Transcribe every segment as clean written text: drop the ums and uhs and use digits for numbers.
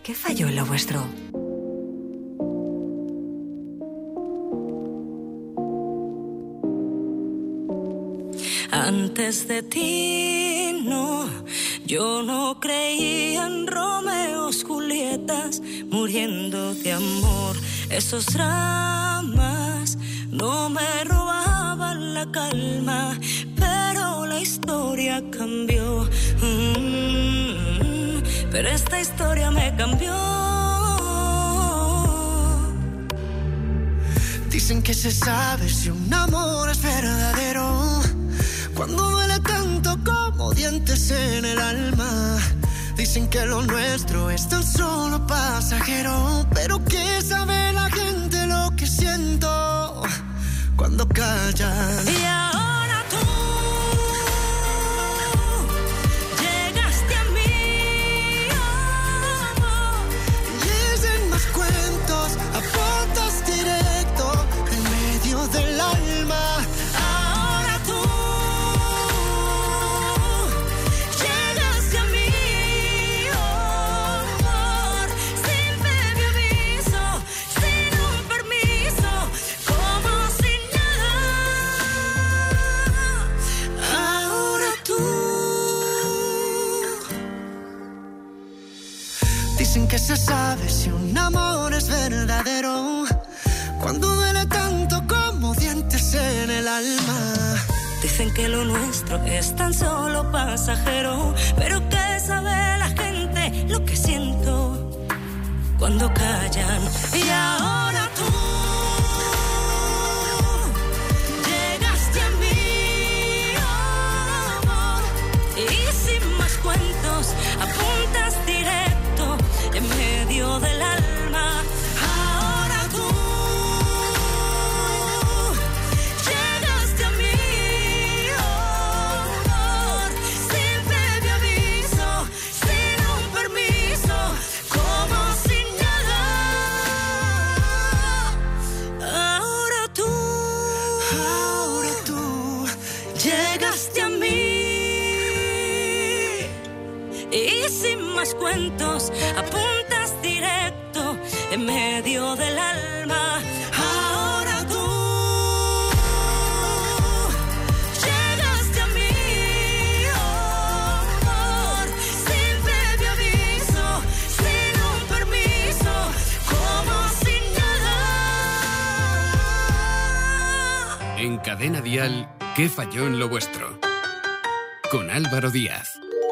¿Qué falló en lo vuestro? Antes de ti, no, yo no creía en Romeos, Julietas, muriendo de amor. Esos dramas no me robaban la calma, pero la historia cambió. Pero esta historia me cambió. Dicen que se sabe si un amor es verdadero cuando duele tanto como dientes en el alma. Dicen que lo nuestro es tan solo pasajero, pero ¿qué sabe la gente lo que siento cuando callan? Y ahora tú llegaste a mí, y dicen más cuentos, apuntas directo en medio del alma. ahora tú llegaste a mí, amor, sin previo aviso, sin un permiso, como si nada. Ahora tú. Dicen que se sabe si un amor es verdadero cuando duele tanto como dientes en el alma. Dicen que lo nuestro es tan solo pasajero, pero ¿qué sabe la gente lo que siento cuando callan? Y ahora tú llegaste a mí, amor, y sin más cuentos, apuntas directo en medio del alma. Ahora tú llegaste a mí, amor, sin previo aviso, sin un permiso, como si nada. Ahora tú llegaste a mí, y sin más cuentos, apuntas directo en medio del alma. Ahora tú llegaste a mí, amor, sin previo aviso, sin un permiso, como si nada. En Cadena Dial, ¿qué falló en lo vuestro? Con Álvaro Díaz.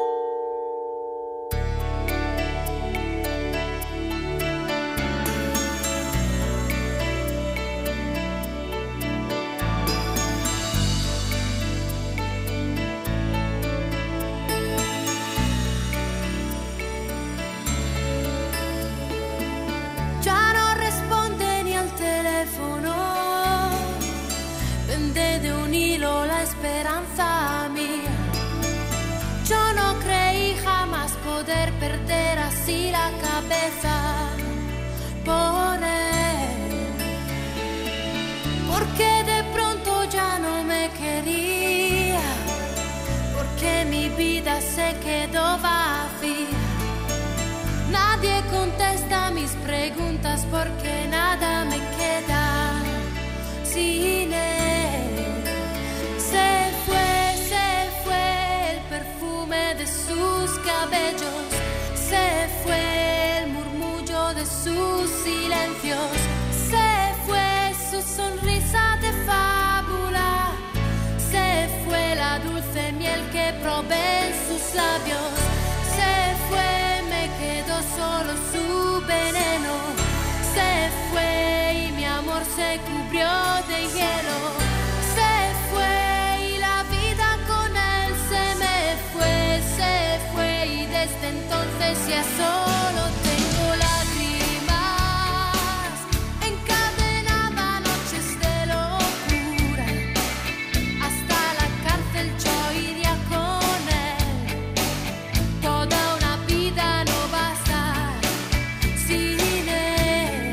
Ya no responde ni al teléfono, pende de un hilo la esperanza mía. Yo no creí jamás poder perder así la cabeza por él, porque de pronto ya no me quería, porque mi vida se quedó vacía. Nadie contesta mis preguntas porque nada me queda sin él. Se fue el perfume de sus cabellos, se fue el murmullo de sus silencios, se fue su sonrisa de fábula, se fue la dulce miel que probé en sus labios, se fue, me quedó solo su veneno, se fue y mi amor se cubrió de hielo, se fue y la vida con él se me fue y desde entonces ya solo tengo lágrimas, encadenada noches de locura, hasta la cárcel yo iría con él, toda una vida no basta sin él.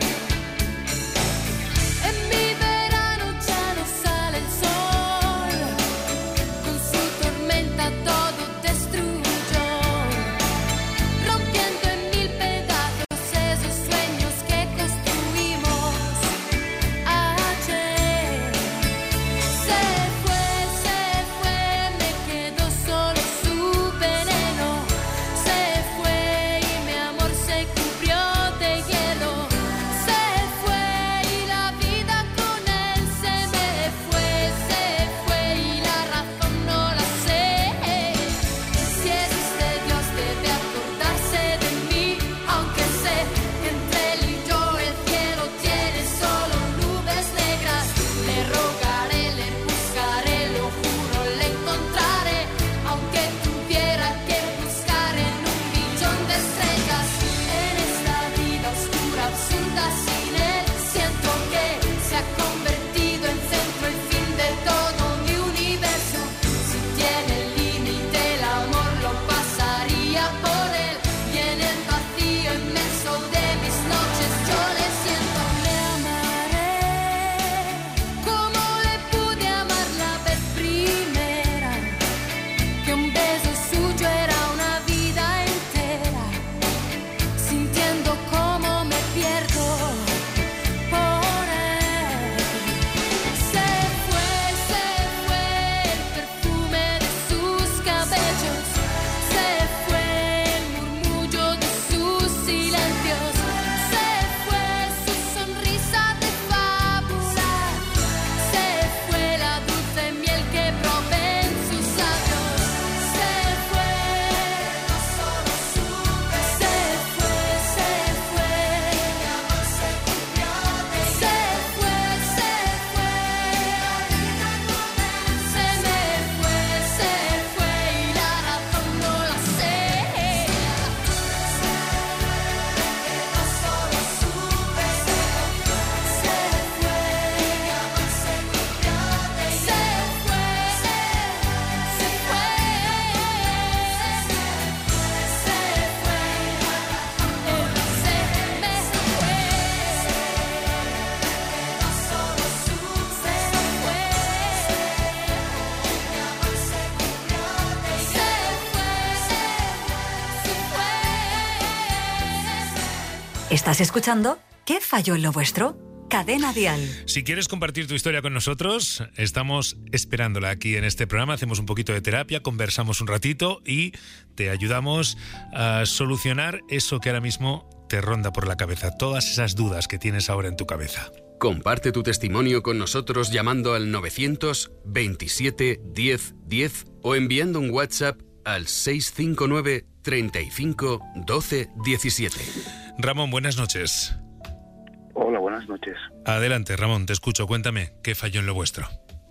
En mi verano ya no sale el sol, con su tormenta todo destruyó, rompiendo en ¿Estás escuchando ¿Qué falló en lo vuestro? Cadena Dial. Si quieres compartir tu historia con nosotros, estamos esperándola aquí en este programa. Hacemos un poquito de terapia, conversamos un ratito y te ayudamos a solucionar eso que ahora mismo te ronda por la cabeza, todas esas dudas que tienes ahora en tu cabeza. Comparte tu testimonio con nosotros llamando al 927 10 10 o enviando un WhatsApp al 659 35 12 17. Ramón, buenas noches. Hola, buenas noches. Adelante, Ramón, te escucho. Cuéntame, ¿qué falló en lo vuestro?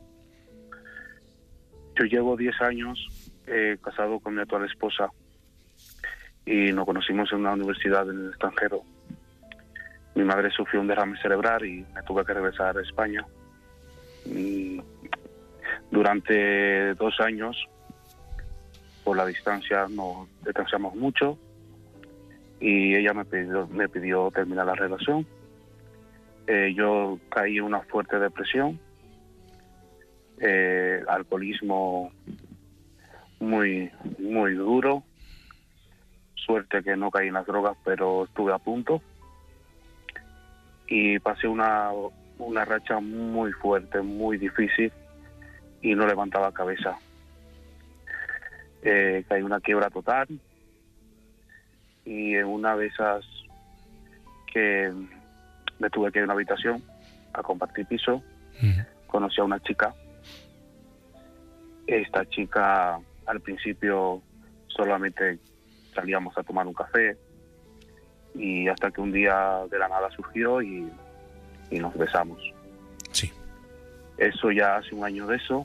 Yo llevo 10 años casado con mi actual esposa y nos conocimos en una universidad en el extranjero. Mi madre sufrió un derrame cerebral y me tuve que regresar a España. Y durante 2 años, por la distancia, nos distanciamos mucho y ella me pidió terminar la relación. Yo caí en una fuerte depresión, alcoholismo muy duro. Suerte que no caí en las drogas, pero estuve a punto. Y pasé una racha muy fuerte, muy difícil, y no levantaba cabeza. Caí en una quiebra total, y en una de esas que me tuve que ir a una habitación a compartir piso, conocí a una chica. Esta chica, al principio, solamente salíamos a tomar un café, y hasta que un día de la nada surgió y nos besamos. Sí. Eso ya hace 1 año de eso.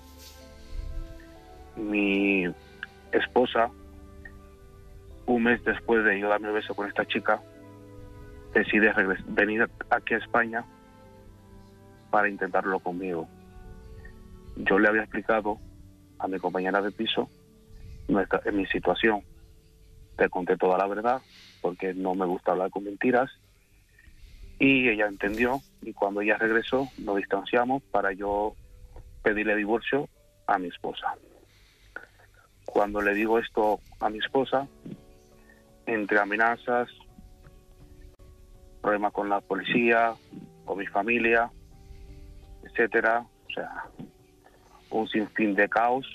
Mi esposa, 1 mes después de yo darme el beso con esta chica, decide venir aquí a España para intentarlo conmigo. Yo le había explicado a mi compañera de piso en mi situación. Le conté toda la verdad, porque no me gusta hablar con mentiras, y ella entendió, y cuando ella regresó nos distanciamos para yo pedirle divorcio a mi esposa. Cuando le digo esto a mi esposa, entre amenazas, problemas con la policía, con mi familia, etcétera, o sea, un sinfín de caos,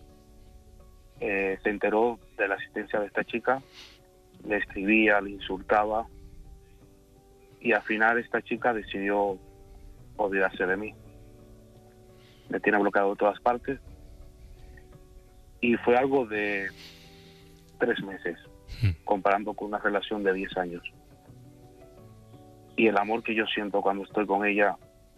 se enteró de la existencia de esta chica, le escribía, le insultaba, y al final esta chica decidió olvidarse de mí. Me tiene bloqueado de todas partes, y fue algo de 3 meses, comparando con una relación de 10 años. Y el amor que yo siento cuando estoy con ella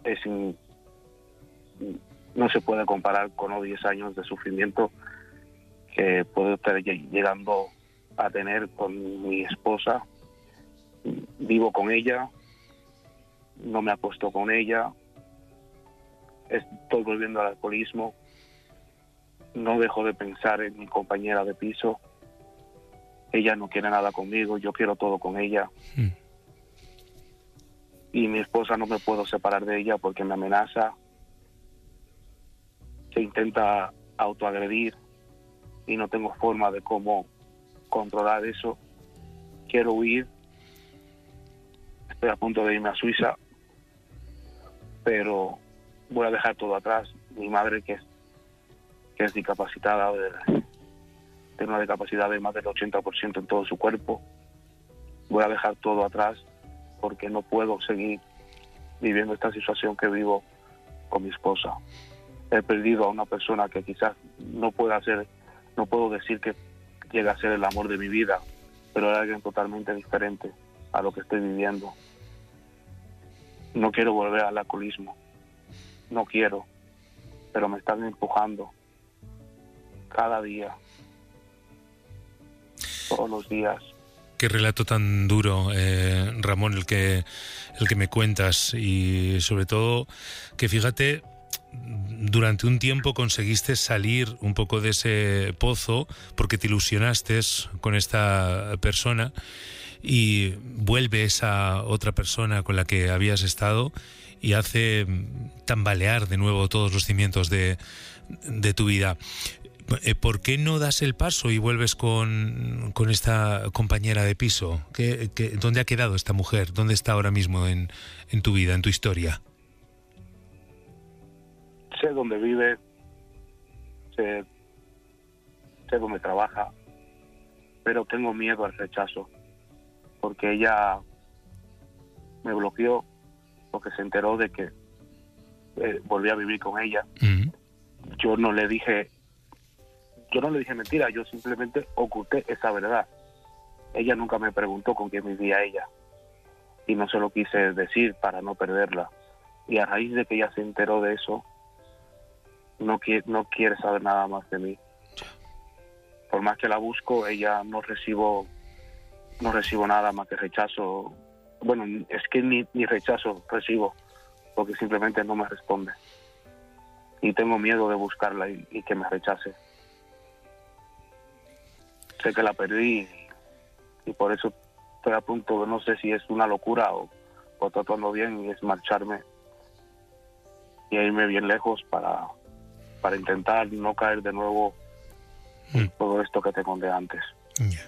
no se puede comparar con los 10 años de sufrimiento que puedo estar llegando a tener con mi esposa. Vivo con ella, no me acuesto con ella, estoy volviendo al alcoholismo, no dejo de pensar en mi compañera de piso. Ella no quiere nada conmigo, yo quiero todo con ella. Y mi esposa, no me puedo separar de ella porque me amenaza, se intenta autoagredir y no tengo forma de cómo controlar eso. Quiero huir, estoy a punto de irme a Suiza, pero voy a dejar todo atrás. Mi madre, que es discapacitada, tiene una discapacidad de más del 80% en todo su cuerpo, voy a dejar todo atrás porque no puedo seguir viviendo esta situación que vivo con mi esposa. He perdido a una persona que quizás no puedo decir que llega a ser el amor de mi vida, pero era alguien totalmente diferente a lo que estoy viviendo. No quiero volver al alcoholismo, no quiero, pero me están empujando cada día, todos los días. Qué relato tan duro, Ramón, el que me cuentas, y sobre todo que, fíjate, durante un tiempo conseguiste salir un poco de ese pozo porque te ilusionaste con esta persona, y vuelve esa otra persona con la que habías estado y hace tambalear de nuevo todos los cimientos de tu vida. ¿Por qué no das el paso y vuelves con esta compañera de piso? ¿Dónde ha quedado esta mujer? ¿Dónde está ahora mismo en tu vida, en tu historia? Sé dónde vive, sé dónde trabaja, pero tengo miedo al rechazo, porque ella me bloqueó porque se enteró de que volví a vivir con ella. Uh-huh. Yo no le dije mentira, yo simplemente oculté esa verdad. Ella nunca me preguntó con quién vivía ella y no se lo quise decir para no perderla. Y a raíz de que ella se enteró de eso, no quiere saber nada más de mí. Por más que la busco, ella no recibo nada más que rechazo. Bueno, es que ni rechazo recibo, porque simplemente no me responde. Y tengo miedo de buscarla y que me rechace. Sé que la perdí y por eso estoy a punto, no sé si es una locura o tratando bien, y es marcharme y irme bien lejos para intentar no caer de nuevo en todo esto que te conté antes. Yeah.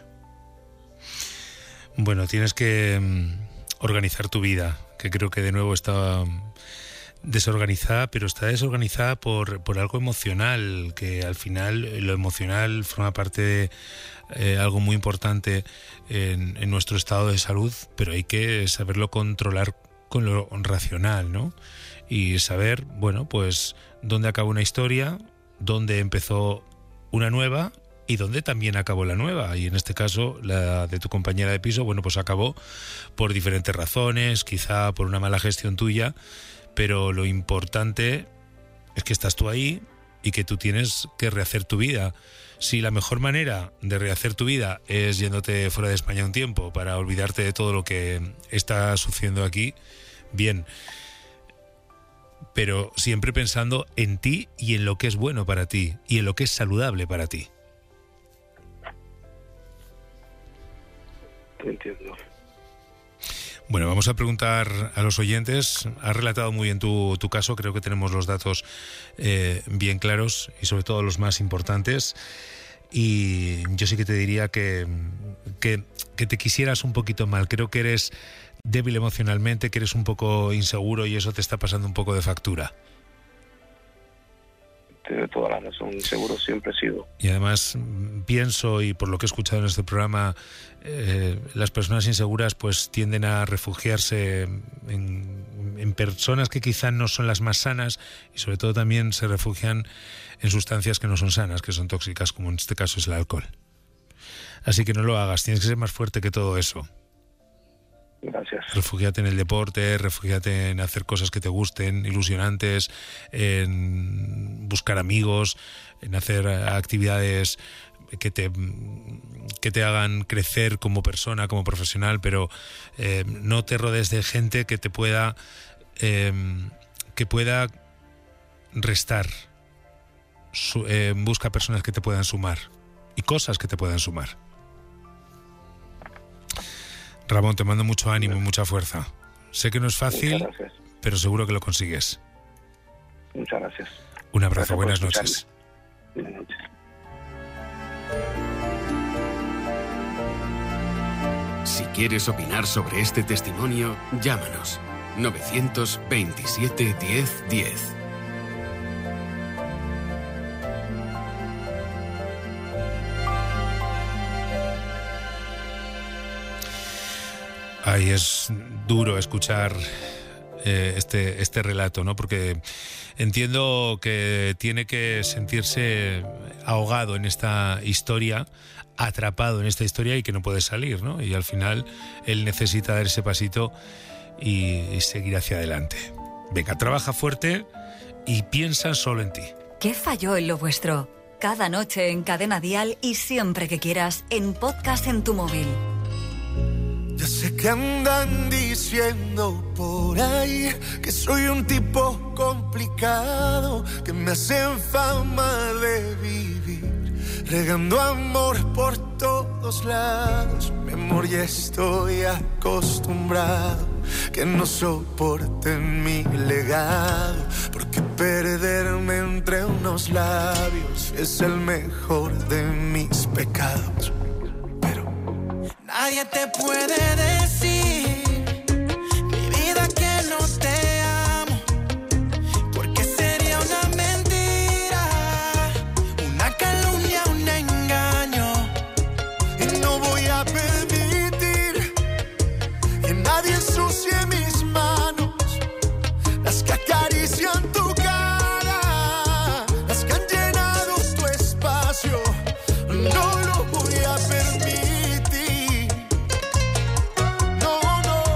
Bueno, tienes que organizar tu vida, que creo que de nuevo está desorganizada, pero está desorganizada por algo emocional, que al final lo emocional forma parte de algo muy importante en nuestro estado de salud, pero hay que saberlo controlar con lo racional, ¿no? Y saber, bueno, pues dónde acaba una historia, dónde empezó una nueva y dónde también acabó la nueva. Y en este caso, la de tu compañera de piso, bueno, pues acabó por diferentes razones, quizá por una mala gestión tuya, pero lo importante es que estás tú ahí y que tú tienes que rehacer tu vida. Si la mejor manera de rehacer tu vida es yéndote fuera de España un tiempo para olvidarte de todo lo que está sucediendo aquí, bien, pero siempre pensando en ti y en lo que es bueno para ti y en lo que es saludable para ti. Entiendo. Bueno, vamos a preguntar a los oyentes. Has relatado muy bien tu caso, creo que tenemos los datos bien claros y sobre todo los más importantes. Y yo sí que te diría que te quisieras un poquito mal. Creo que eres débil emocionalmente, que eres un poco inseguro y eso te está pasando un poco de factura. Tiene toda la razón, seguro siempre he sido. Y además pienso, y por lo que he escuchado en este programa, las personas inseguras pues tienden a refugiarse en personas que quizá no son las más sanas, y sobre todo también se refugian en sustancias que no son sanas, que son tóxicas, como en este caso es el alcohol. Así que no lo hagas, tienes que ser más fuerte que todo eso. Gracias. Refúgiate en el deporte, refúgiate en hacer cosas que te gusten, ilusionantes, en buscar amigos, en hacer actividades que te hagan crecer como persona, como profesional, pero no te rodees de gente que te pueda restar. Busca personas que te puedan sumar y cosas que te puedan sumar. Ramón, te mando mucho ánimo y mucha fuerza. Sé que no es fácil, pero seguro que lo consigues. Muchas gracias. Un abrazo, buenas noches. Buenas noches. Si quieres opinar sobre este testimonio, llámanos. 927 10 10. Ay, es duro escuchar este relato, ¿no? Porque entiendo que tiene que sentirse ahogado en esta historia, atrapado en esta historia y que no puede salir, ¿no? Y al final él necesita dar ese pasito y seguir hacia adelante. Venga, trabaja fuerte y piensa solo en ti. ¿Qué falló en lo vuestro? Cada noche en Cadena Dial y siempre que quieras en podcast en tu móvil. Ya sé que andan diciendo por ahí que soy un tipo complicado, que me hacen fama de vivir regando amor por todos lados. Mi amor, ya estoy acostumbrado, que no soporten mi legado, porque perderme entre unos labios es el mejor de mis pecados. Pero nadie te puede decir, mi vida, que no te amo, porque sería una mentira, una calumnia, un engaño. Y no voy a permitir que nadie ensucie mis manos, las que acarician tu cara, las que han llenado tu espacio. No lo voy a permitir. No, no.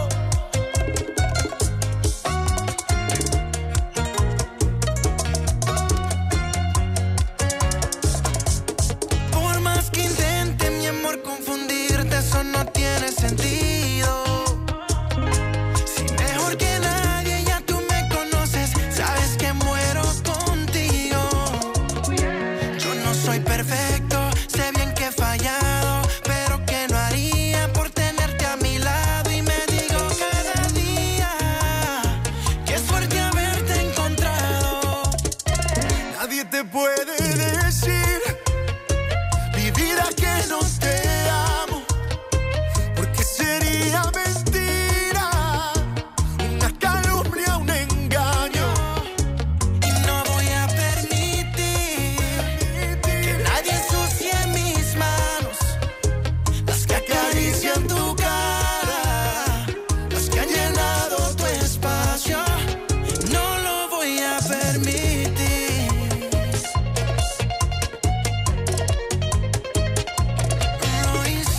Por más que intente, mi amor, confundirte, eso no tiene sentido. Si mejor que nadie ya tú me conoces, sabes que muero contigo. Yo no soy perfecto, sé bien que he fallado, pero que no haría por tenerte a mi lado. Y me digo cada día que es fuerte haberte encontrado. Nadie te puede decir, mi vida, que no te amo, porque sería mentira, una calumnia, un engaño. Y no voy a permitir que nadie ensucie mis manos, las que acarician tu cara, las que han llenado tu espacio. No lo voy a permitir. Luis,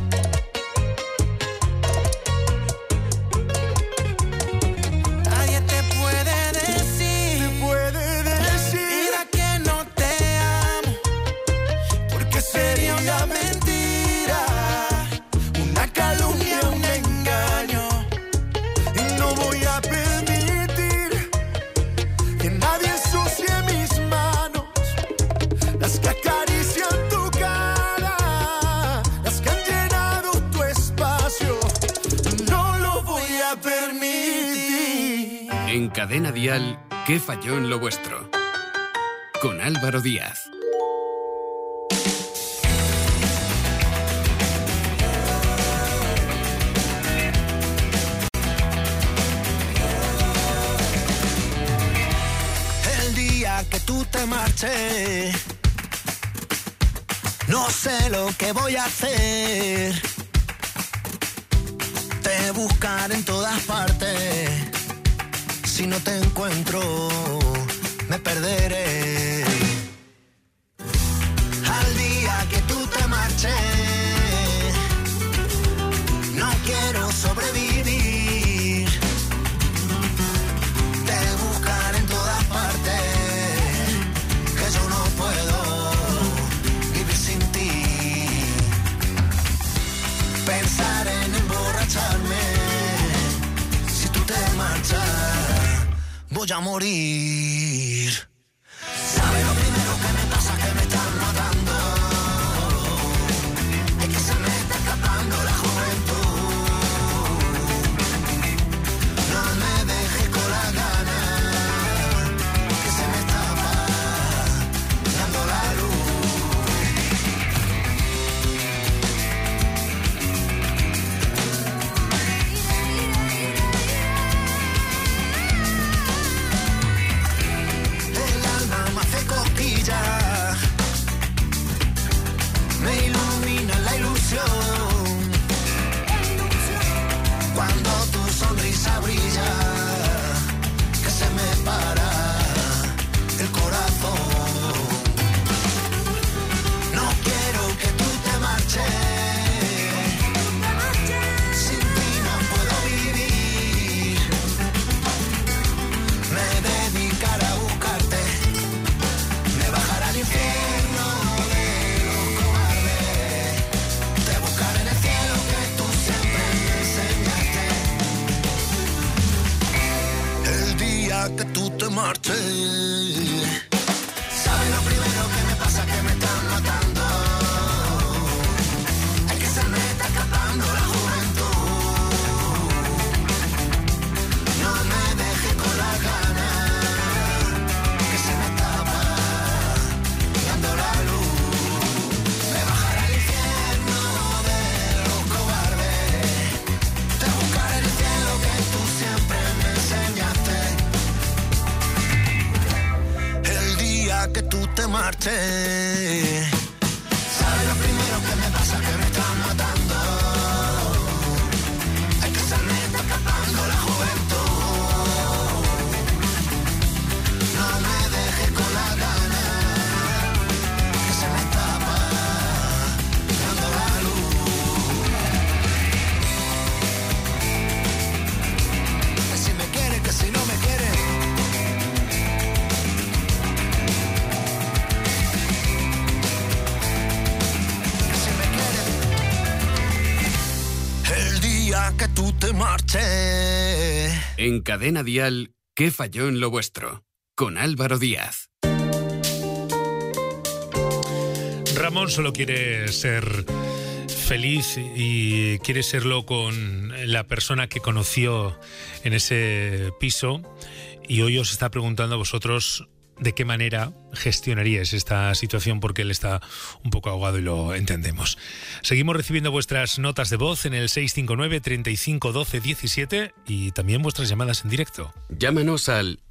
nadie te puede decir, mira, que no te amo, porque sería una mentira, una calumnia, un engaño. Y no voy a permitir que nadie ensucie mis manos, las que acarician tu cara, las que han llenado tu espacio. No lo voy a permitir. En Cadena Dial, ¿qué falló en lo vuestro? Con Álvaro Díaz. El día que tú te marches, no sé lo que voy a hacer. Te buscaré en todas partes. Si no te encuentro, me perderé. Al día que tú te marches, no quiero sobrevivir. Te buscaré en todas partes, que yo no puedo vivir sin ti. Pensar en emborracharme, si tú te marchas, voy a morir. ¿Sabes lo primero que me pasa? Que me están matando. Es que se me está escapando la juventud. No me dejes con la gana, que se me está apagando la luz. El alma me hace cosquillas, me ilumina la ilusión. Cuando tu sonrisa brilla, que se me para el corazón. No quiero que tú te marches, sin ti no puedo vivir. Me dedicaré a buscarte, me bajaré al infierno de los cobardes. Te buscaré en el cielo que tú siempre me enseñaste. El día que tú te marches, ¿sabes lo primero que me pasa? Que me están matando. Es que se me está escapando la juventud. No me dejes con la gana, que se me está apagando marches. ¿Sabes lo primero que me pasa? Que me está matando. Es que se me está escapando la juventud. No me dejes con la gana, que se me está apagando la luz. Que si me quieres, que si no me quieres. Que tú te marches. En Cadena Dial, ¿qué falló en lo vuestro? Con Álvaro Díaz. Ramón solo quiere ser feliz y quiere serlo con la persona que conoció en ese piso, y hoy os está preguntando a vosotros de qué manera gestionaríais esta situación, porque él está un poco ahogado y lo entendemos. Seguimos recibiendo vuestras notas de voz en el 659 35 12 17 y también vuestras llamadas en directo. Llámanos al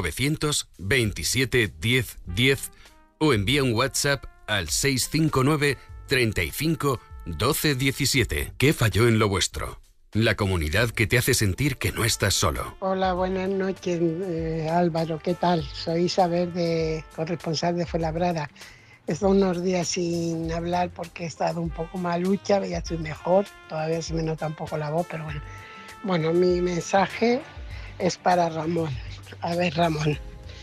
927 10 10 o envía un WhatsApp al 659 35 12 17. ¿Qué falló en lo vuestro? La comunidad que te hace sentir que no estás solo. Hola, buenas noches, Álvaro, ¿qué tal? Soy Isabel, corresponsal de Fuenlabrada. He estado unos días sin hablar porque he estado un poco malucha, ya estoy mejor, todavía se me nota un poco la voz, pero bueno. Bueno, mi mensaje es para Ramón. A ver, Ramón,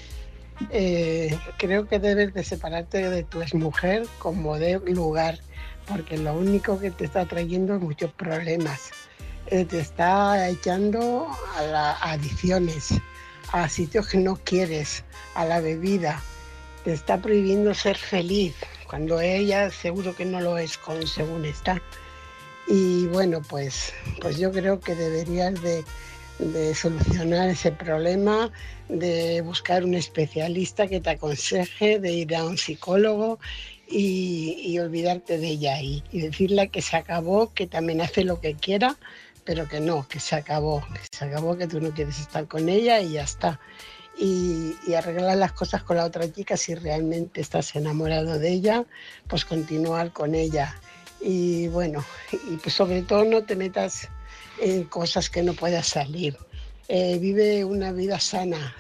creo que debes de separarte de tu exmujer como de lugar, porque lo único que te está trayendo es muchos problemas. Te está echando a adicciones, a sitios que no quieres, a la bebida. Te está prohibiendo ser feliz, cuando ella seguro que no lo es según está. Y bueno, pues yo creo que deberías de solucionar ese problema, de buscar un especialista que te aconseje, de ir a un psicólogo y olvidarte de ella y decirle que se acabó, que también hace lo que quiera, pero que no, que se acabó, que tú no quieres estar con ella y ya está. Y arreglar las cosas con la otra chica, si realmente estás enamorado de ella, pues continuar con ella. Y bueno, y pues sobre todo no te metas en cosas que no puedas salir. Vive una vida sana,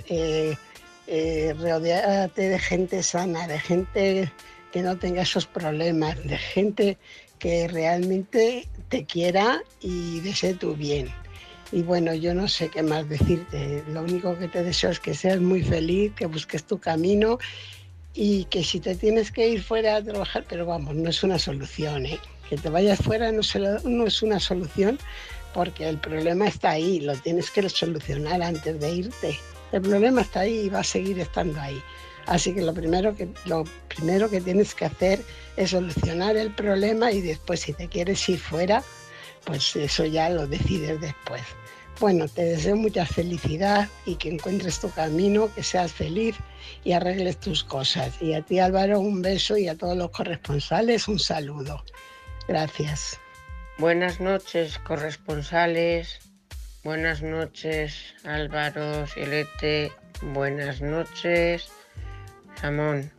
rodéate de gente sana, de gente que no tenga esos problemas, de gente que realmente te quiera y desee tu bien. Y bueno, yo no sé qué más decirte. Lo único que te deseo es que seas muy feliz, que busques tu camino y que si te tienes que ir fuera a trabajar, pero vamos, no es una solución, ¿eh? Que te vayas fuera no es una solución, porque el problema está ahí, lo tienes que solucionar antes de irte. El problema está ahí y va a seguir estando ahí. Así que lo primero que tienes que hacer es solucionar el problema y después si te quieres ir fuera, pues eso ya lo decides después. Bueno, te deseo mucha felicidad y que encuentres tu camino, que seas feliz y arregles tus cosas. Y a ti, Álvaro, un beso, y a todos los corresponsales un saludo. Gracias. Buenas noches, corresponsales. Buenas noches, Álvaro, Silete. Buenas noches, Ramón.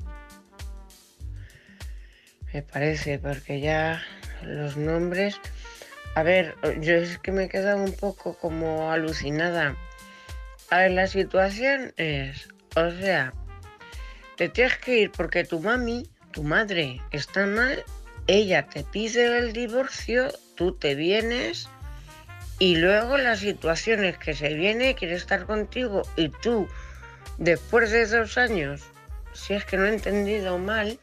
Me parece, porque ya los nombres... A ver, yo es que me he quedado un poco como alucinada. A ver, la situación es... O sea, te tienes que ir porque tu madre, está mal, ella te pide el divorcio, tú te vienes y luego la situación es que se viene, quiere estar contigo y tú, después de 2 años, si es que no he entendido mal,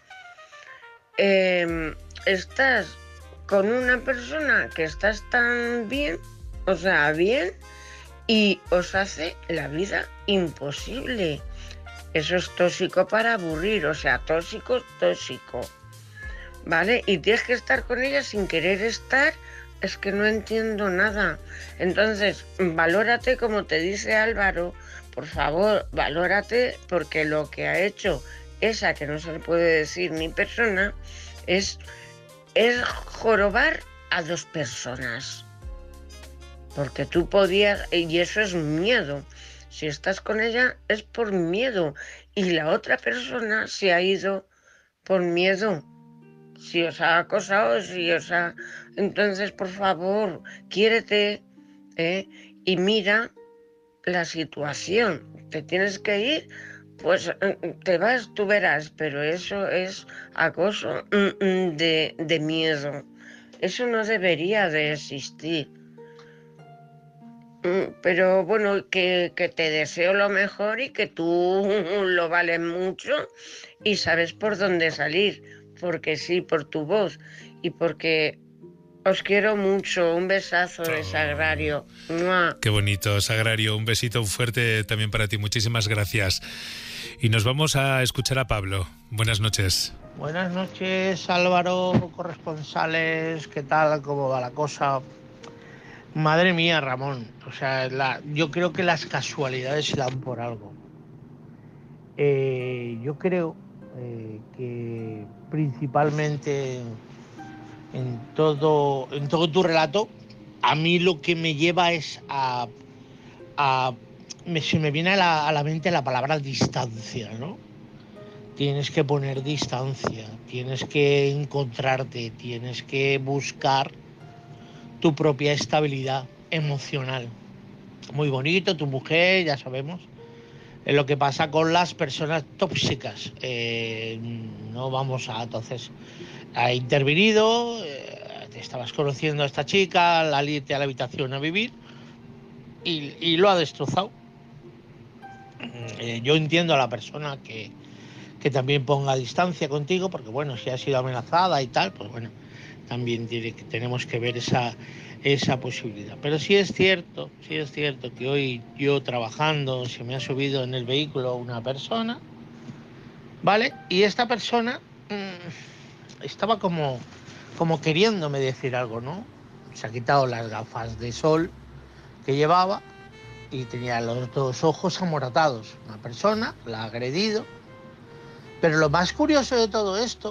estás con una persona que estás tan bien, o sea, bien, y os hace la vida imposible. Eso es tóxico para aburrir, o sea, tóxico, ¿vale? Y tienes que estar con ella sin querer estar, es que no entiendo nada. Entonces, valórate, como te dice Álvaro, por favor, valórate, porque lo que ha hecho esa, que no se le puede decir ni persona, es jorobar a 2 personas. Porque tú podías, y eso es miedo. Si estás con ella es por miedo. y la otra persona se ha ido por miedo. Si os ha acosado, entonces, por favor, quiérete, y mira la situación. Te tienes que ir, pues te vas, tú verás, pero eso es acoso de miedo. Eso no debería de existir. Pero bueno, que te deseo lo mejor y que tú lo vales mucho y sabes por dónde salir, porque sí, por tu voz y porque os quiero mucho. Un besazo de Sagrario. ¡Mua! Qué bonito, Sagrario. Un besito fuerte también para ti. Muchísimas gracias. Y nos vamos a escuchar a Pablo. Buenas noches. Buenas noches, Álvaro, corresponsales. ¿Qué tal? ¿Cómo va la cosa? Madre mía, Ramón. O sea, yo creo que las casualidades se dan por algo. Yo creo que principalmente en todo tu relato, a mí lo que me lleva es se me viene a la mente la palabra distancia, ¿no? Tienes que poner distancia, tienes que encontrarte, tienes que buscar tu propia estabilidad emocional. Muy bonito, tu mujer, ya sabemos. Lo que pasa con las personas tóxicas. No vamos a... Entonces, ha intervenido, te estabas conociendo a esta chica, al irte a la habitación a vivir y lo ha destrozado. Yo entiendo a la persona que también ponga distancia contigo, porque bueno, si ha sido amenazada y tal, pues bueno, también tenemos que ver esa posibilidad. Pero sí es cierto que hoy yo trabajando se me ha subido en el vehículo una persona, ¿vale? Y esta persona estaba como queriéndome decir algo, ¿no? Se ha quitado las gafas de sol que llevaba y tenía los dos ojos amoratados. Una persona la ha agredido. Pero lo más curioso de todo esto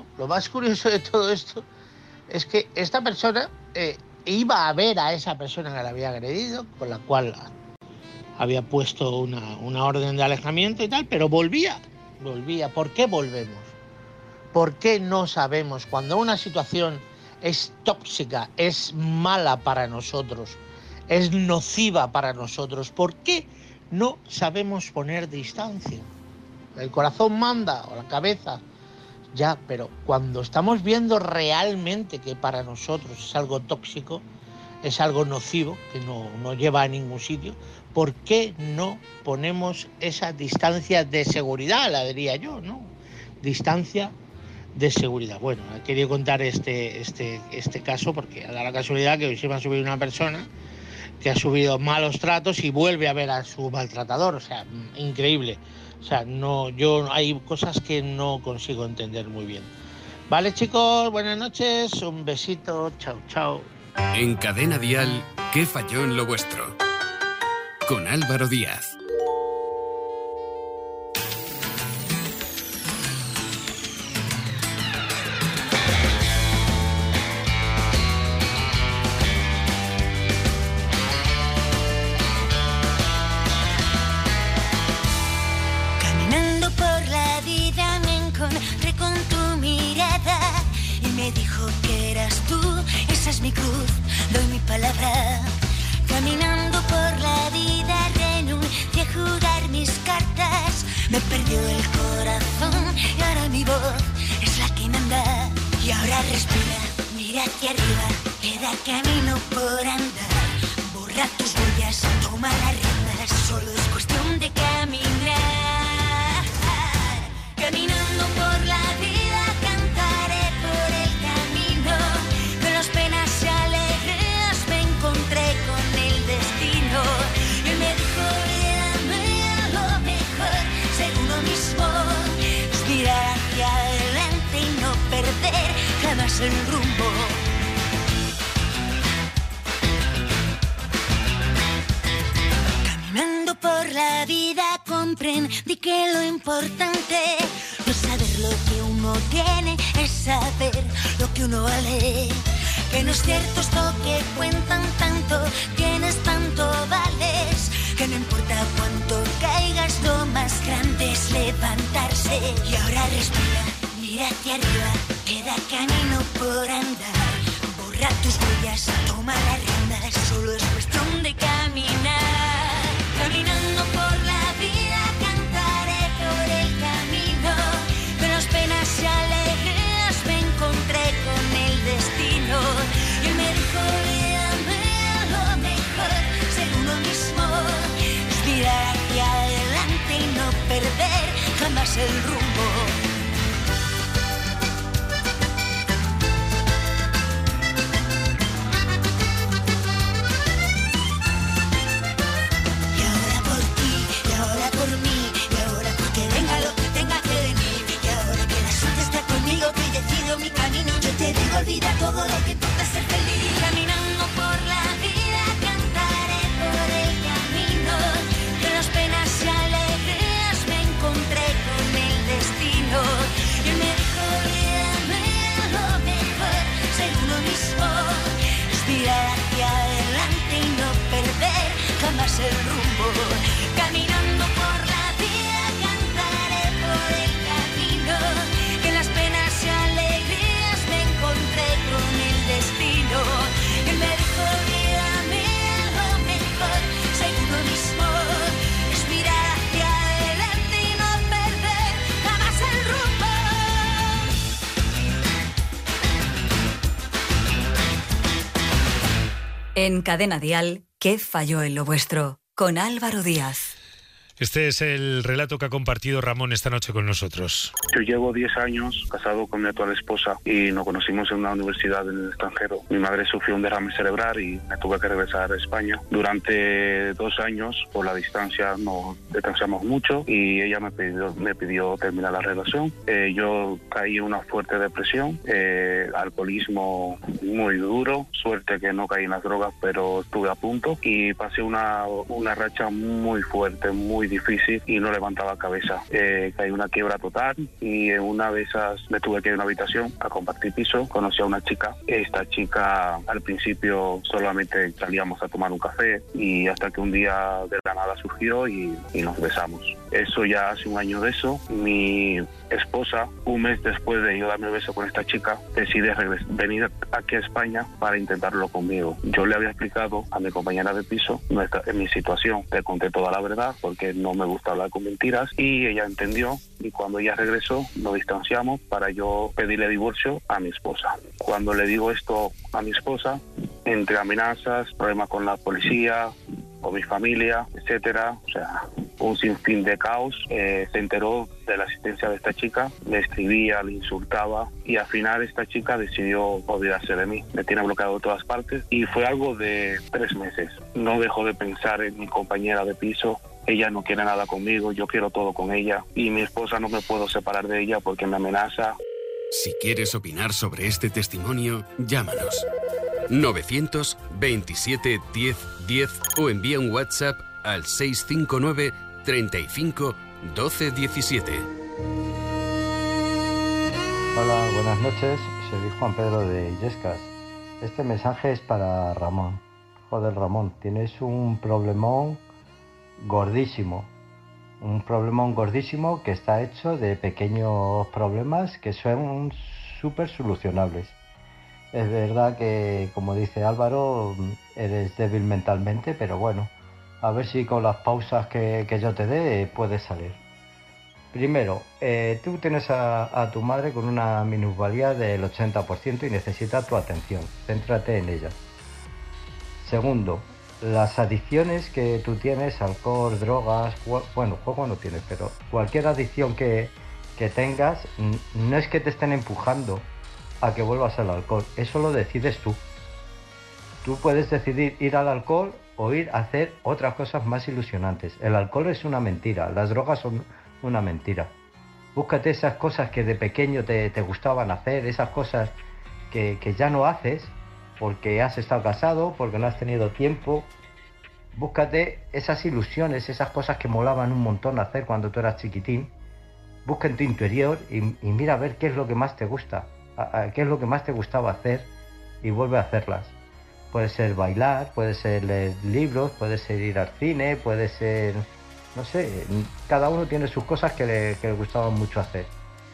es que esta persona iba a ver a esa persona que la había agredido, con la cual había puesto una orden de alejamiento y tal, pero volvía. ¿Por qué volvemos? ¿Por qué no sabemos cuando una situación es tóxica, es mala para nosotros, es nociva para nosotros? ¿Por qué no sabemos poner distancia? El corazón manda, o la cabeza, ya, pero cuando estamos viendo realmente que para nosotros es algo tóxico, es algo nocivo, que no lleva a ningún sitio, ¿por qué no ponemos esa distancia de seguridad, la diría yo, ¿no? Distancia de seguridad. Bueno, he querido contar este caso porque da la casualidad que hoy se me ha subido una persona que ha subido malos tratos y vuelve a ver a su maltratador, o sea, increíble. O sea, hay cosas que no consigo entender muy bien. Vale, chicos, buenas noches, un besito, chao, chao. En Cadena Dial, ¿qué falló en lo vuestro? Con Álvaro Díaz. Me dijo que eras tú, esa es mi cruz, doy mi palabra. Caminando por la vida renuncié a jugar mis cartas. Me perdió el corazón y ahora mi voz es la que manda. Y ahora respira, mira hacia arriba, queda camino por andar. Borra tus huellas, toma las riendas, solo es cuestión de caminar. Caminando por la vida cantaré por el camino, con las penas y alegrías me encontré con el destino. Y él me dijo, mírame lo mejor, ser uno mismo, es mirar hacia adelante y no perder jamás el rumbo. Caminando por la vida comprendí que lo importante no es saber lo que uno tiene, es saber lo que uno vale. Que no es cierto esto que cuentan tanto, tienes tanto vales. Que no importa cuánto caigas, lo más grande es levantar. hacia arriba, queda camino por andar. Borra tus huellas, toma la rienda, solo es cuestión de caminar. Caminando por la vida cantaré por el camino, de las penas y alegrías me encontré con el destino. Y él me dijo, olvídame lo mejor, ser uno mismo, es mirar hacia adelante y no perder jamás el rumbo. Olvida todo lo que importa ser feliz. Caminando por la vida cantaré por el camino, de las penas y alegrías me encontré con el destino. Y él me dijo, olvídame lo mejor, ser uno mismo, es mirar hacia adelante y no perder jamás el rumbo. Caminando por la vida cantaré por el camino, que las penas y alegrías me encontré con el destino. Y él me dijo, olvídame lo mejor, ser uno mismo, es mirar hacia adelante y no perder jamás el rumbo. En Cadena Dial, ¿qué falló en lo vuestro? Con Álvaro Díaz. Este es el relato que ha compartido Ramón esta noche con nosotros. Yo llevo 10 años casado con mi actual esposa y nos conocimos en una universidad en el extranjero. Mi madre sufrió un derrame cerebral y me tuve que regresar a España. Durante 2 años, por la distancia, nos distanciamos mucho y ella me pidió terminar la relación. Yo caí en una fuerte depresión, alcoholismo muy duro. Suerte que no caí en las drogas, pero estuve a punto y pasé una racha muy fuerte, muy difícil y no levantaba cabeza. Caí una quiebra total y en una de esas me tuve que ir a una habitación a compartir piso. Conocí a una chica. Esta chica al principio solamente salíamos a tomar un café y hasta que un día de la nada surgió y nos besamos. Eso ya hace un año de eso. Mi esposa, un mes después de yo darme el beso con esta chica, decide venir aquí a España para intentarlo conmigo. Yo le había explicado a mi compañera de piso en mi situación. Le conté toda la verdad porque no me gusta hablar con mentiras y ella entendió y cuando ella regresó nos distanciamos para yo pedirle divorcio a mi esposa. Cuando le digo esto a mi esposa, entre amenazas, problemas con la policía, con mi familia, etcétera, o sea, un sinfín de caos, se enteró de la existencia de esta chica, me escribía, le insultaba y al final esta chica decidió olvidarse de mí, me tiene bloqueado de todas partes y fue algo de 3 meses. No dejó de pensar en mi compañera de piso. Ella no quiere nada conmigo, yo quiero todo con ella y mi esposa no me puedo separar de ella porque me amenaza. Si quieres opinar sobre este testimonio, llámanos 927 10 10 o envía un WhatsApp al 659 35 12 17. Hola, buenas noches, soy Juan Pedro de Illescas. Este mensaje es para Ramón. Joder, Ramón, tienes un problemón gordísimo. Un problemón gordísimo que está hecho de pequeños problemas que son súper solucionables. Es verdad que, como dice Álvaro, eres débil mentalmente, pero bueno, a ver si con las pausas que yo te dé puedes salir. Primero, tú tienes a tu madre con una minusvalía del 80% y necesita tu atención. Céntrate en ella. Segundo, las adicciones que tú tienes, alcohol, drogas, bueno, juego no tienes, pero cualquier adicción que tengas, no es que te estén empujando a que vuelvas al alcohol, eso lo decides tú. Tú puedes decidir ir al alcohol o ir a hacer otras cosas más ilusionantes. El alcohol es una mentira, las drogas son una mentira. Búscate esas cosas que de pequeño te gustaban hacer, esas cosas que ya no haces porque has estado casado, porque no has tenido tiempo. Búscate esas ilusiones, esas cosas que molaban un montón hacer cuando tú eras chiquitín. Busca en tu interior y mira a ver qué es lo que más te gusta, qué es lo que más te gustaba hacer y vuelve a hacerlas. Puede ser bailar, puede ser leer libros, puede ser ir al cine, puede ser, no sé, cada uno tiene sus cosas que le gustaban mucho hacer.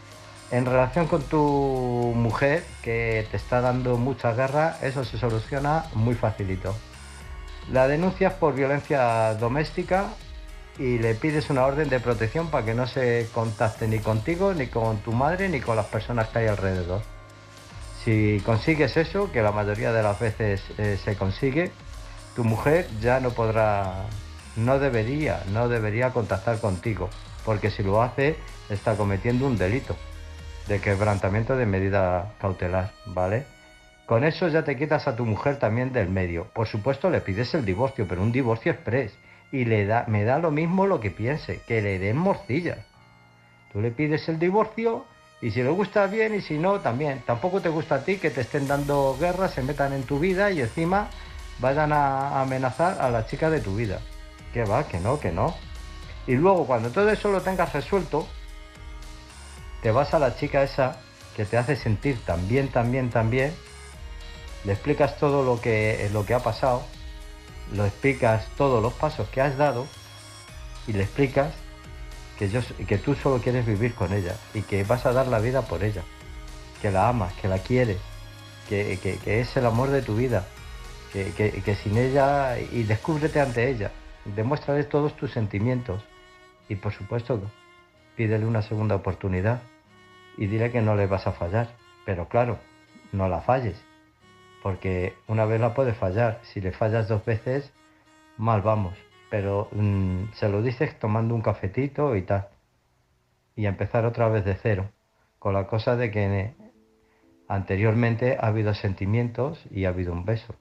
En relación con tu mujer, que te está dando mucha guerra, eso se soluciona muy facilito. La denuncias por violencia doméstica y le pides una orden de protección para que no se contacte ni contigo, ni con tu madre, ni con las personas que hay alrededor. Si consigues eso, que la mayoría de las veces se consigue, tu mujer ya no debería contactar contigo, porque si lo hace, está cometiendo un delito de quebrantamiento de medida cautelar, ¿vale? Con eso ya te quitas a tu mujer también del medio. Por supuesto le pides el divorcio, pero un divorcio exprés. Y me da lo mismo lo que piense, que le den morcilla. Tú le pides el divorcio y si le gusta bien y si no también. Tampoco te gusta a ti que te estén dando guerra, se metan en tu vida y encima vayan a amenazar a la chica de tu vida. Que va, que no. Y luego cuando todo eso lo tengas resuelto, te vas a la chica esa que te hace sentir tan bien, le explicas todo lo que ha pasado, le explicas todos los pasos que has dado y le explicas que tú solo quieres vivir con ella y que vas a dar la vida por ella, que la amas, que la quieres, que es el amor de tu vida, que sin ella, y descúbrete ante ella, demuéstrale todos tus sentimientos y por supuesto pídele una segunda oportunidad y dile que no le vas a fallar, pero claro, no la falles, porque una vez la puedes fallar, si le fallas 2 veces, mal vamos, pero se lo dices tomando un cafetito y tal, y empezar otra vez de cero, con la cosa de que anteriormente ha habido sentimientos y ha habido un beso.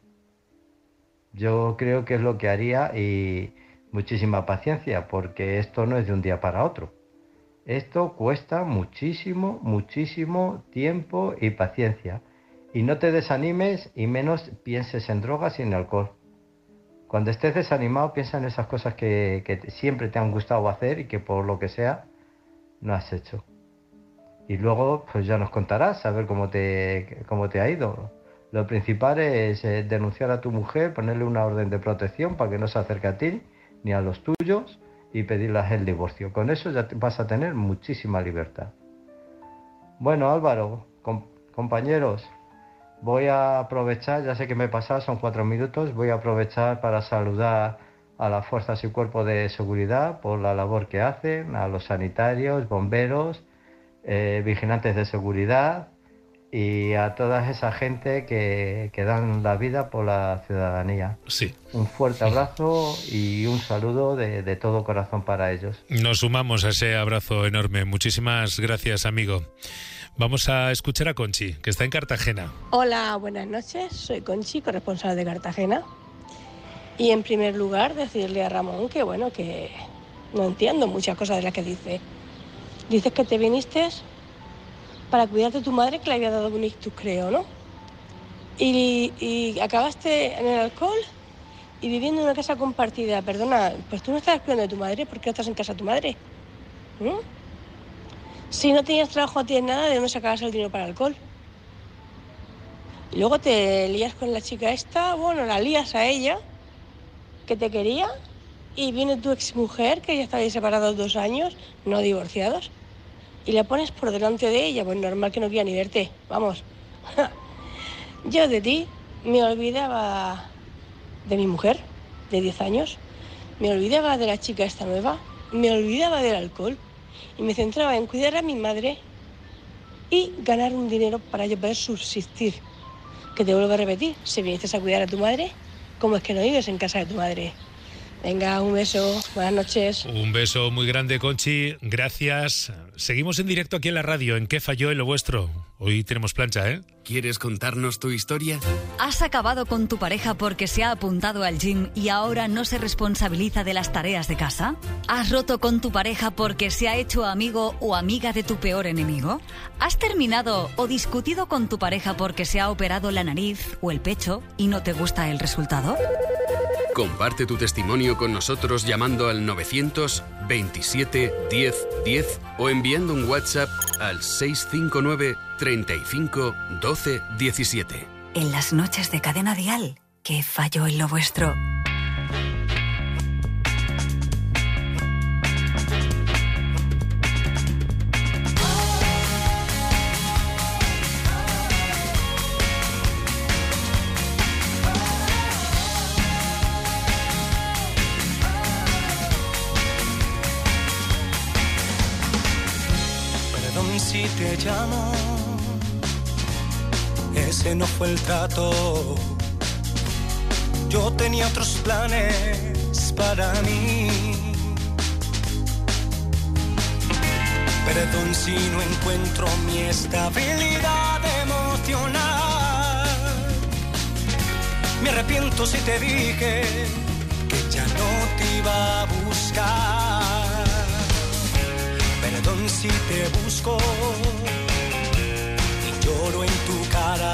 Yo creo que es lo que haría y muchísima paciencia, porque esto no es de un día para otro. Esto cuesta muchísimo tiempo y paciencia. Y no te desanimes y menos pienses en drogas y en alcohol. Cuando estés desanimado, piensa en esas cosas que siempre te han gustado hacer y que por lo que sea no has hecho. Y luego pues ya nos contarás a ver cómo te ha ido. Lo principal es denunciar a tu mujer, ponerle una orden de protección para que no se acerque a ti ni a los tuyos y pedirles el divorcio. Con eso ya vas a tener muchísima libertad. Bueno, Álvaro, compañeros, voy a aprovechar, ya sé que me he pasado, son 4 minutos, voy a aprovechar para saludar a las fuerzas y cuerpos de seguridad por la labor que hacen, a los sanitarios, bomberos, vigilantes de seguridad y a toda esa gente que dan la vida por la ciudadanía. Sí. Un fuerte abrazo y un saludo de todo corazón para ellos. Nos sumamos a ese abrazo enorme. Muchísimas gracias, amigo. Vamos a escuchar a Conchi, que está en Cartagena. Hola, buenas noches. Soy Conchi, corresponsal de Cartagena. Y en primer lugar, decirle a Ramón que, bueno, que no entiendo muchas cosas de las que dice. Dices que te viniste para cuidar de tu madre, que le había dado un ictus, creo, ¿no? Y acabaste en el alcohol y viviendo en una casa compartida. Perdona, pues tú no estabas cuidando de tu madre, ¿por qué no estás en casa de tu madre? Si no tenías trabajo, no tienes nada, ¿de dónde sacabas el dinero para el alcohol? Y luego te lías con la chica esta, bueno, la lías a ella, que te quería, y viene tu exmujer, que ya estabais separados 2 años, no divorciados, y la pones por delante de ella, pues normal que no quiera ni verte, vamos. Yo de ti me olvidaba de mi mujer, de 10 años, me olvidaba de la chica esta nueva, me olvidaba del alcohol, y me centraba en cuidar a mi madre y ganar un dinero para yo poder subsistir. Que te vuelvo a repetir, si viniste a cuidar a tu madre, ¿cómo es que no vives en casa de tu madre? Venga, un beso, buenas noches. Un beso muy grande, Conchi, gracias. Seguimos en directo aquí en la radio, ¿en qué falló en lo vuestro? Hoy tenemos plancha, ¿eh? ¿Quieres contarnos tu historia? ¿Has acabado con tu pareja porque se ha apuntado al gym y ahora no se responsabiliza de las tareas de casa? ¿Has roto con tu pareja porque se ha hecho amigo o amiga de tu peor enemigo? ¿Has terminado o discutido con tu pareja porque se ha operado la nariz o el pecho y no te gusta el resultado? Comparte tu testimonio con nosotros llamando al 927 10 10 o enviando un WhatsApp al 659 35 12 17. En las noches de Cadena Dial, ¿qué falló en lo vuestro? si te llamo. Ese no fue el trato. Yo tenía otros planes para mí. Perdón si no encuentro mi estabilidad emocional. Me arrepiento si te dije que ya no te iba a buscar. Perdón si te busco y lloro en tu cara.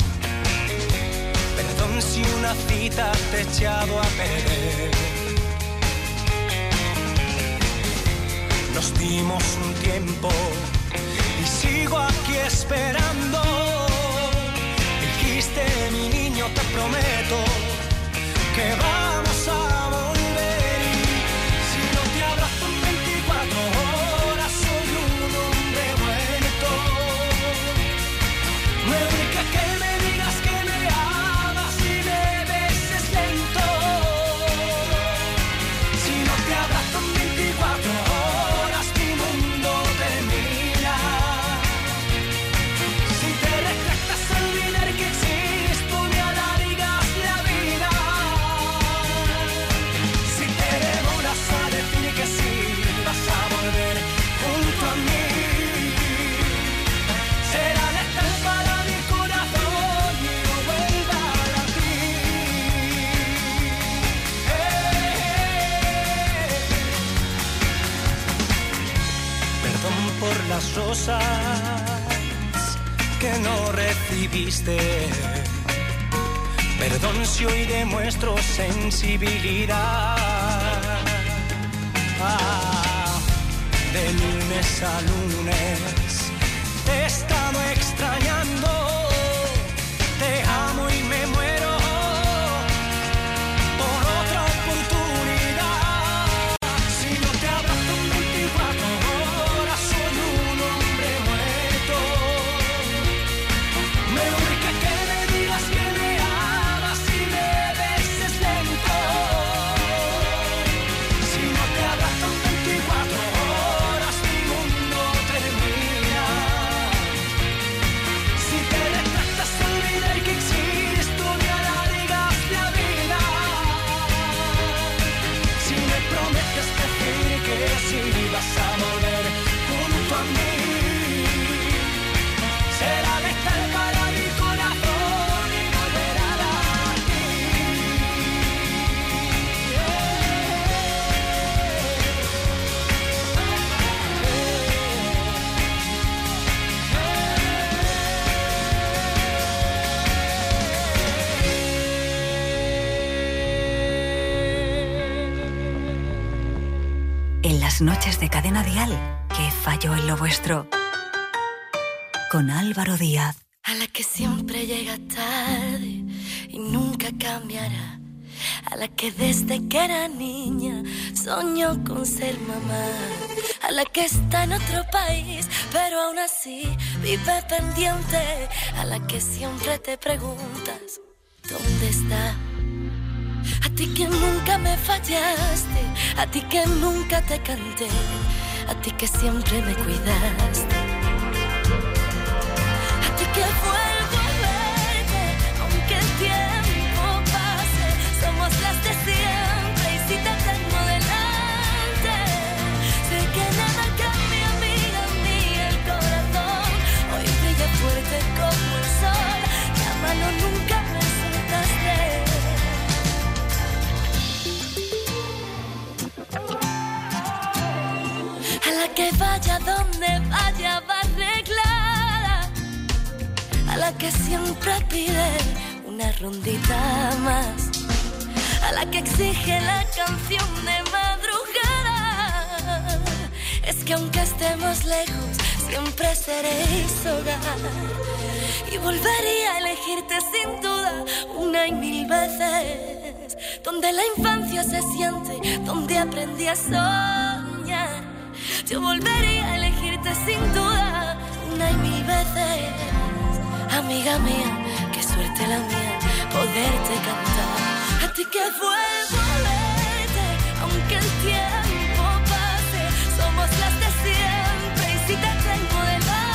Perdón si una cita te he echado a perder. Nos dimos un tiempo y sigo aquí esperando. Dijiste, mi niño, te prometo que vamos a volver. Si no te abrazo en 24 horas, soy un hombre muerto. Me urge que me digas que me amas y me beses lento. Si no te abrazo en 24 horas, mi mundo termina. Si te retractas al olvidar que existo, me alargas la vida. Si te demoras a decir que sí, vas a volver junto a mí. Será letal para mi corazón y no vuelva a latir. Perdón por las rosas que no recibiste. Perdón si hoy demuestro sensibilidad. De lunes a lunes te he estado extrañando. Te amo y me muero por otra oportunidad. Si no te abrazo en 24 horas, soy un hombre muerto. Me urge que me digas que me amas y me beses lento. Si no te abrazo en 24 horas, mi mundo termina. Si te retractas a olvidar que existo, me alargas la vida. Si me prometes decir que sí, vas a volver junto a mí. Será letal para mi corazón y volverá a En las noches de Cadena Dial, que falló en lo vuestro. Con Álvaro Díaz. A la que siempre llega tarde y nunca cambiará. A la que desde que era niña soñó con ser mamá. A la que está en otro país, pero aún así vive pendiente. A la que siempre te preguntas, ¿dónde está? A ti que nunca me fallaste, a ti que nunca te canté, a ti que siempre me cuidaste. A ti que vuelvo a verte, aunque el tiempo pase. Somos las de siempre y si te tengo delante, sé que nada cambia, amiga mía, el corazón. Hoy brilla fuerte como el sol, la mano nunca me soltaste. A la que vaya donde vaya va arreglada. A la que siempre pide una rondita más. A la que exige la canción de madrugada. Es que aunque estemos lejos, siempre seréis hogar. Y volvería a elegirte sin duda una y mil veces. Donde la infancia se siente, donde aprendí a soñar. Yo volvería a elegirte sin duda una y mil veces. Amiga mía, qué suerte la mía, poderte cantar. A ti que vuelvo a verte, aunque el tiempo pase. Somos las de siempre y si te tengo delante,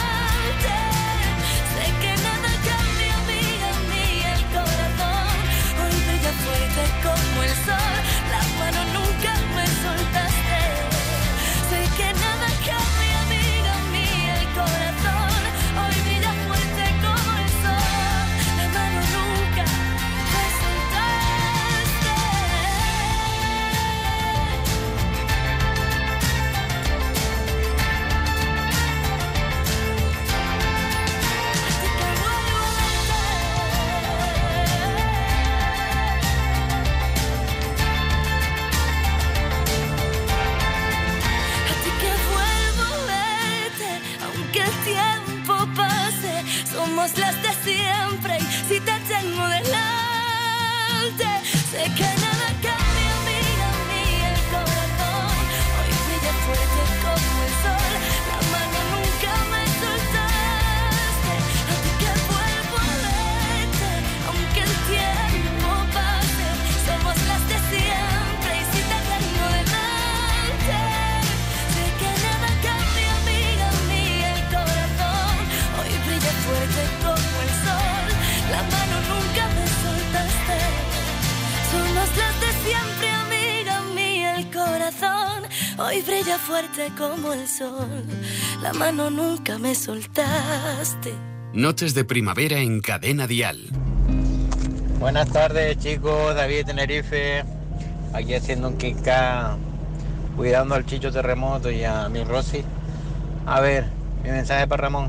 Hoy brilla fuerte como el sol, la mano nunca me soltaste. Noches de primavera en Cadena Dial. Buenas tardes, chicos, David de Tenerife, aquí haciendo un Kika, cuidando al Chicho Terremoto y a mi Rosy. A ver, mi mensaje para Ramón.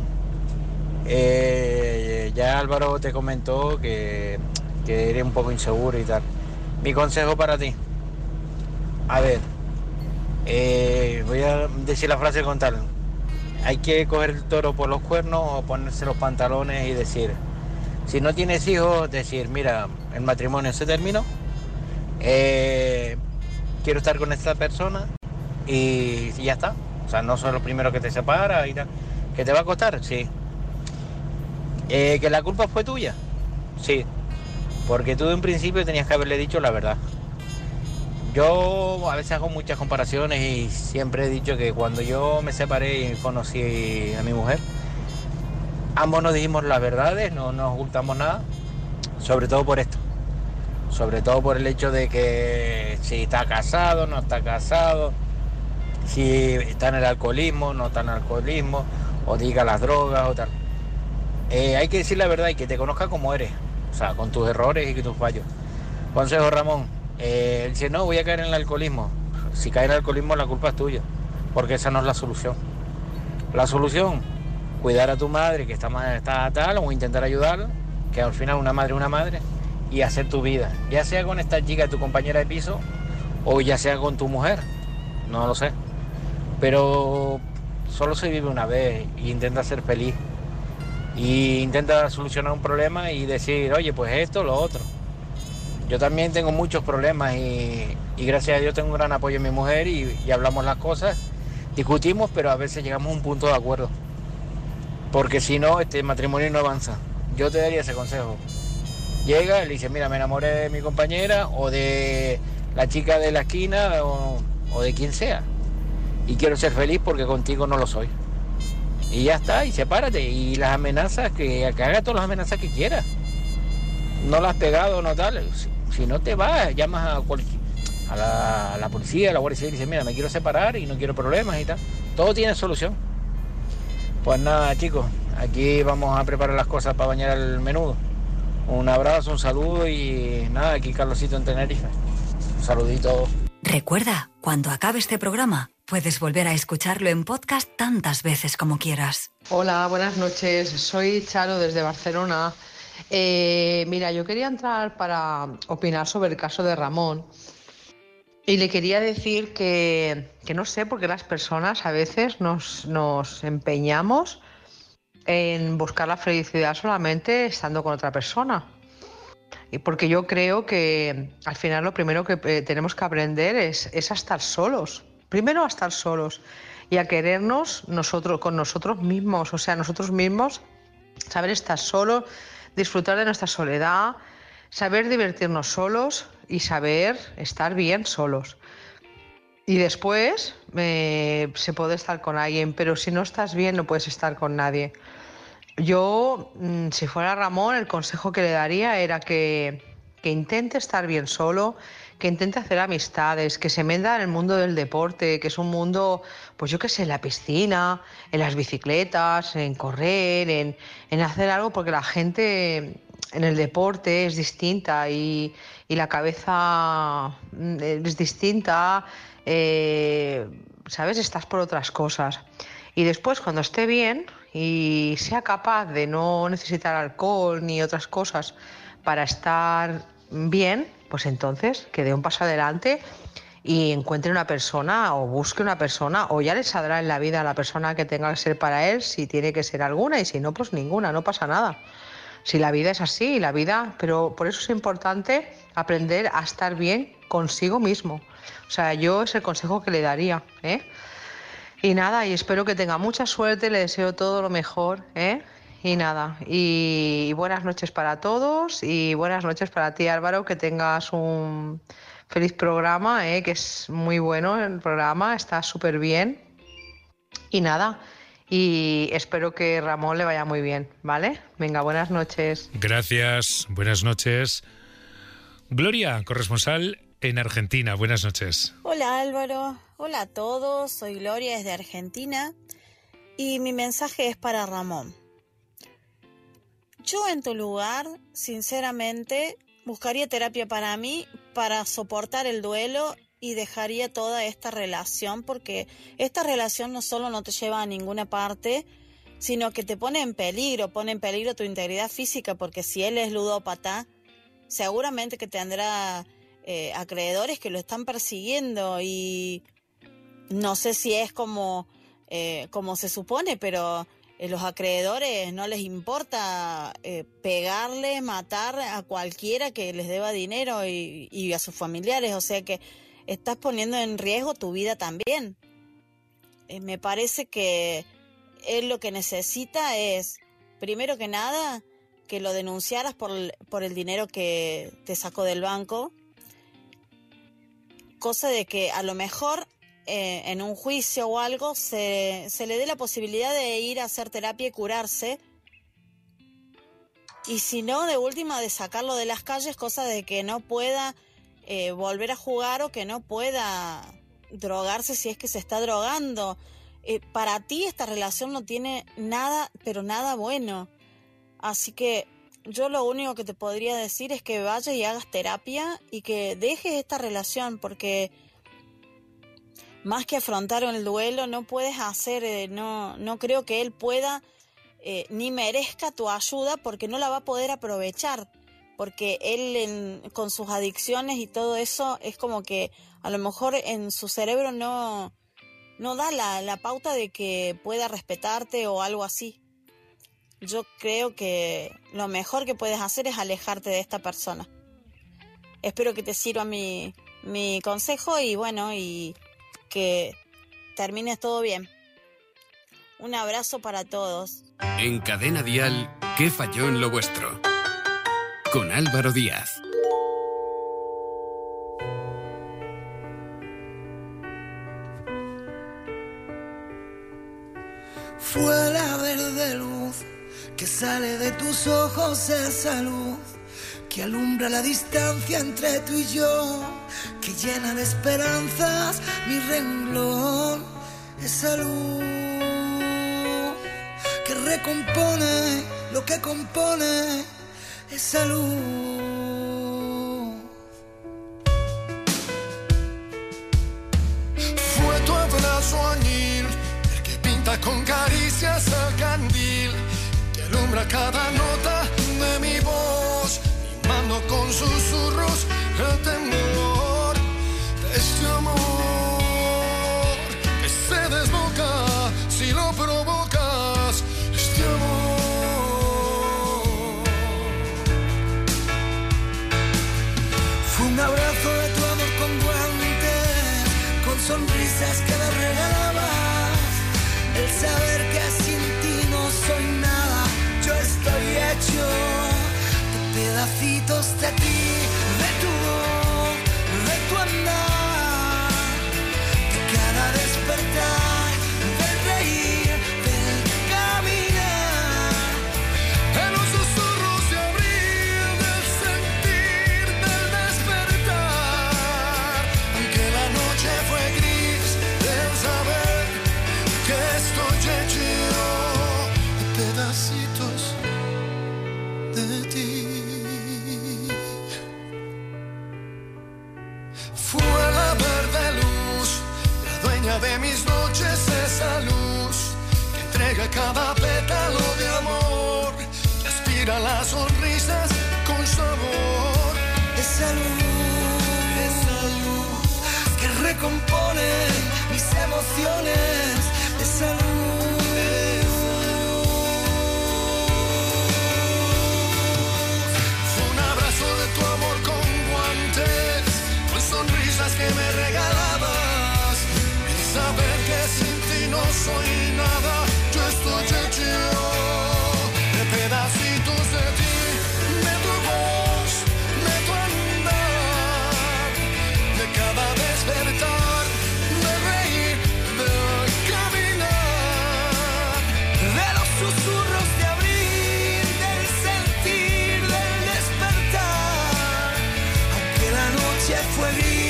Ya Álvaro te comentó que eres un poco inseguro y tal. Mi consejo para ti. A ver, voy a decir la frase con tal. Hay que coger el toro por los cuernos o ponerse los pantalones y decir, si no tienes hijos, decir, mira, el matrimonio se terminó, quiero estar con esta persona y ya está. O sea, no soy lo primero que te separa y tal. ¿Que te va a costar? Sí. ¿Que la culpa fue tuya? Sí. Porque tú en principio tenías que haberle dicho la verdad. Yo a veces hago muchas comparaciones y siempre he dicho que cuando yo me separé y conocí a mi mujer, ambos nos dijimos las verdades, no nos ocultamos nada, sobre todo por esto. Sobre todo por el hecho de que si está casado, no está casado, si está en el alcoholismo, no está en el alcoholismo, o diga las drogas o tal. Hay que decir la verdad y que te conozca como eres, o sea, con tus errores y tus fallos. Consejo, Ramón, dice, no, voy a caer en el alcoholismo. Si cae en el alcoholismo, la culpa es tuya, porque esa no es la solución. La solución, cuidar a tu madre, que está tal, o intentar ayudarla, que al final una madre es una madre, y hacer tu vida, ya sea con esta chica, tu compañera de piso, o ya sea con tu mujer, no lo sé. Pero solo se vive una vez y intenta ser feliz. Y intenta solucionar un problema y decir, oye, pues esto, lo otro. Yo también tengo muchos problemas y gracias a Dios tengo un gran apoyo en mi mujer y hablamos las cosas, discutimos, pero a veces llegamos a un punto de acuerdo. Porque si no, este matrimonio no avanza. Yo te daría ese consejo. Llega y le dice, mira, me enamoré de mi compañera o de la chica de la esquina o de quien sea. Y quiero ser feliz porque contigo no lo soy. Y ya está, y sepárate. Y las amenazas, que haga todas las amenazas que quieras. No las has pegado, no tal. Si no te vas, llamas a la policía, a la Guardia Civil y dices, mira, me quiero separar y no quiero problemas y tal. Todo tiene solución. Pues nada, chicos, aquí vamos a preparar las cosas para bañar el menudo. Un abrazo, un saludo y nada, aquí Carlosito en Tenerife. Un saludito. Recuerda, cuando acabe este programa, puedes volver a escucharlo en podcast tantas veces como quieras. Hola, buenas noches. Soy Charo desde Barcelona. Mira, yo quería entrar para opinar sobre el caso de Ramón. Y le quería decir que no sé por qué las personas a veces nos empeñamos en buscar la felicidad solamente estando con otra persona. Y porque yo creo que al final lo primero que tenemos que aprender es a estar solos. Primero a estar solos y a querernos con nosotros mismos. O sea, nosotros mismos, saber estar solos, disfrutar de nuestra soledad, saber divertirnos solos y saber estar bien solos. Y después se puede estar con alguien, pero si no estás bien no puedes estar con nadie. Yo, si fuera Ramón, el consejo que le daría era que intente estar bien solo, que intente hacer amistades, que se meta en el mundo del deporte, que es un mundo, pues yo qué sé, en la piscina, en las bicicletas, en correr, en hacer algo, porque la gente en el deporte es distinta y la cabeza es distinta, ¿sabes? Estás por otras cosas. Y después, cuando esté bien y sea capaz de no necesitar alcohol ni otras cosas para estar bien, pues entonces que dé un paso adelante y encuentre una persona o busque una persona, o ya le saldrá en la vida la persona que tenga que ser para él, si tiene que ser alguna, y si no, pues ninguna, no pasa nada. Si la vida es así, pero por eso es importante aprender a estar bien consigo mismo. O sea, yo es el consejo que le daría, ¿eh? Y nada, y espero que tenga mucha suerte, le deseo todo lo mejor, ¿eh? Y nada, y buenas noches para todos y buenas noches para ti, Álvaro, que tengas un feliz programa, que es muy bueno el programa, está súper bien. Y nada, y espero que Ramón le vaya muy bien, ¿vale? Venga, buenas noches. Gracias, buenas noches. Gloria, corresponsal en Argentina. Buenas noches. Hola Álvaro, hola a todos, soy Gloria desde Argentina y mi mensaje es para Ramón. Yo en tu lugar, sinceramente, buscaría terapia para mí, para soportar el duelo y dejaría toda esta relación, porque esta relación no solo no te lleva a ninguna parte, sino que te pone en peligro tu integridad física, porque si él es ludópata, seguramente que tendrá acreedores que lo están persiguiendo y no sé si es como se supone, pero los acreedores no les importa pegarle, matar a cualquiera que les deba dinero y a sus familiares, o sea que estás poniendo en riesgo tu vida también. Me parece que él lo que necesita es, primero que nada, que lo denunciaras por el dinero que te sacó del banco, cosa de que a lo mejor en un juicio o algo se le dé la posibilidad de ir a hacer terapia y curarse, y si no, de última, de sacarlo de las calles, cosa de que no pueda volver a jugar o que no pueda drogarse si es que se está drogando. Para ti esta relación no tiene nada, pero nada bueno. Así que yo lo único que te podría decir es que vayas y hagas terapia y que dejes esta relación, porque más que afrontar el duelo no puedes hacer, no creo que él pueda ni merezca tu ayuda, porque no la va a poder aprovechar, porque él con sus adicciones y todo eso es como que a lo mejor en su cerebro no da la pauta de que pueda respetarte o algo así. Yo creo que lo mejor que puedes hacer es alejarte de esta persona. Espero que te sirva mi consejo y bueno, y que termines todo bien. Un abrazo para todos. En Cadena Dial, ¿qué falló en lo vuestro? Con Álvaro Díaz. Fue la verde luz que sale de tus ojos, esa luz que alumbra la distancia entre tú y yo, que llena de esperanzas mi renglón, esa luz que recompone lo que compone, esa luz. Fue tu abrazo añil, el que pinta con caricias el candil, que alumbra cada nota de mi voz, mimando con susurros el temor de este amor que se desboca si lo provocas, este amor. Fue un abrazo de tu amor con guantes, con sonrisas que me regalabas, el saber que sin ti no soy nada, yo estoy hecho pedacitos de ti, de tu voz, de tu andar, de cada despertar, del reír, del caminar, de los susurros de abril, del sentir, del despertar, aunque la noche fue gris, del saber que estoy hecho de pedacitos de ti. Fue la verde luz, la dueña de mis noches, esa luz que entrega cada pétalo de amor, que aspira las sonrisas con sabor. Esa luz que recompone mis emociones, esa luz. Fue un abrazo de tu amor con guantes, con sonrisas que me regalabas, el saber que sin ti no soy nada, yo estoy hecho de pedacitos de ti, de tu voz, de tu andar, de cada despertar, de reír, de caminar, de los susurros de abril, del sentir, del despertar, aunque la noche fue gris.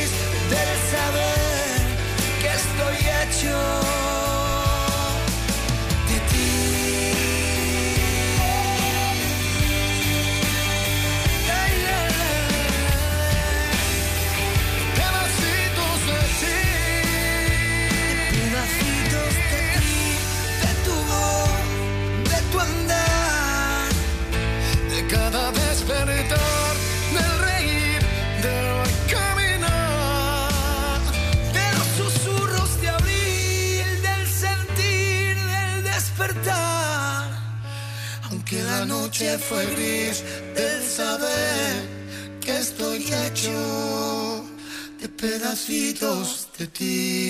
la noche fue gris del saber que estoy hecho de pedacitos de ti.